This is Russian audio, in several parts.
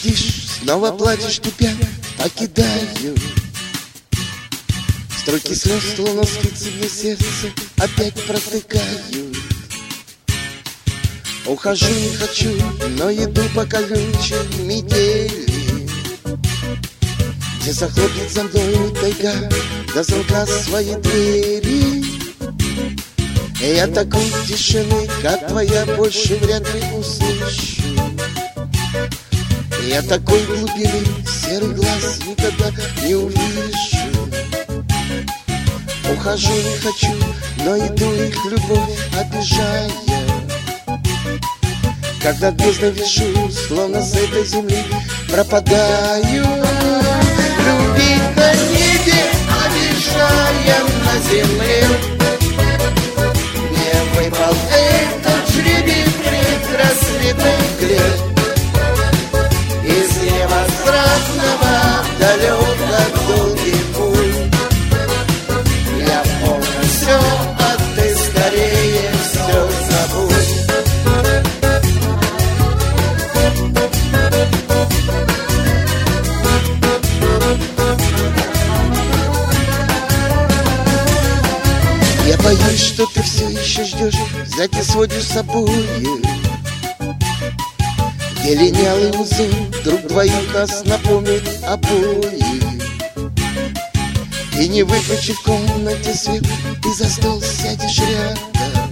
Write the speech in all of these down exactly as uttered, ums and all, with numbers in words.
грустишь, снова плачешь, тебя покидаю. Струйки слез, словно спицы мне сердце опять протыкают. Ухожу, не хочу, но иду по колючей метели, где захлопнет за мною тайга до звонка своей двери. И я такой тишины, как твоя, больше вряд ли услышу. И я такой глубины серый глаз никогда не увижу. Ухожу, не хочу, но иду их любовь обижая. Когда бездну вижу, словно с этой земли пропадаю. Любить на небе, обижая на земле. Мне выпал этот жребий предрассветной мгле. Из невозвратного далеко долгий путь. Я помню все, а ты скорее все забудь. Я боюсь, что ты все еще ждешь, взять и сводишь с собой. Где линялый узор друг двоих нас напомнит обоих. И не выключи в комнате свет, ты за стол сядешь рядом.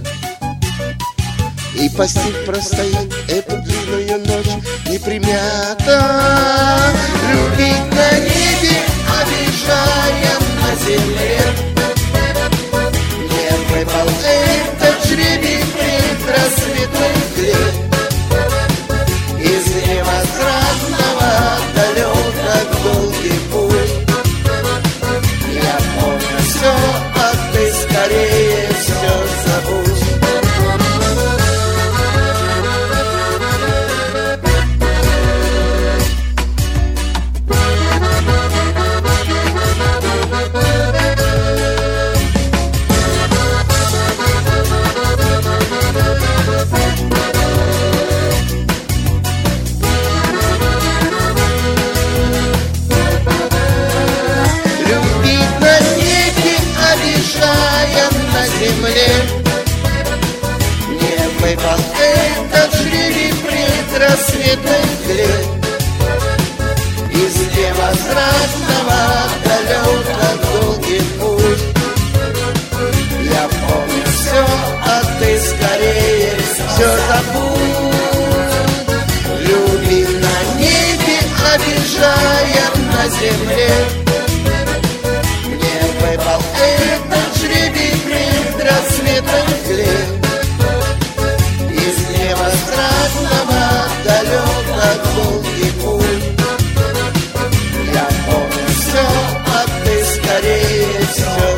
И постель простоит эту длинную ночь не примята. Любить на небе, обижая на земле. Мне выпал этот жребий предрассветной мгле. Из невозвратного далеко долгий путь. Я помню все, а ты скорее все забудь. Мне выпал этот жребий предрассветной мгле. Из невозвратного далеко долгий путь. Я помню все, а ты скорее все забудь. Люби на небе, обижая на земле. Мне выпал этот жребий предрассветной мгле. Из невозвратного далеко долгий путь. Я помню все, а ты скорее все